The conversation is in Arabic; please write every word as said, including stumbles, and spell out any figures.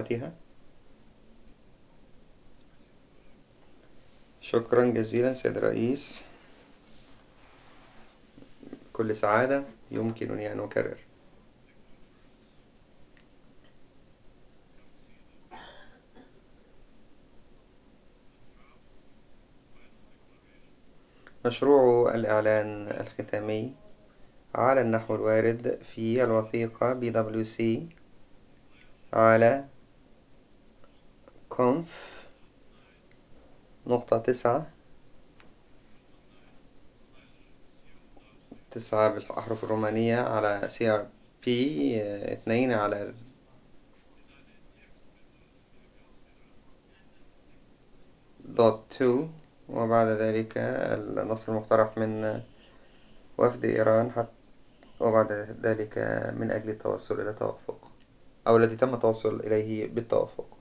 متابعتها. شكرا جزيلا سيد الرئيس. كل سعادة يمكنني أن أكرر. مشروع الإعلان الختامي على النحو الوارد في الوثيقة بي دبليو سي على كونف نقطة تسعة تسعة بالأحرف الرومانية على سي ار بي اثنين على دوت تو، وبعد ذلك النص المقترح من وفد إيران حتى، وبعد ذلك من أجل التوصل إلى توافق، أو الذي تم التوصل إليه بالتوافق.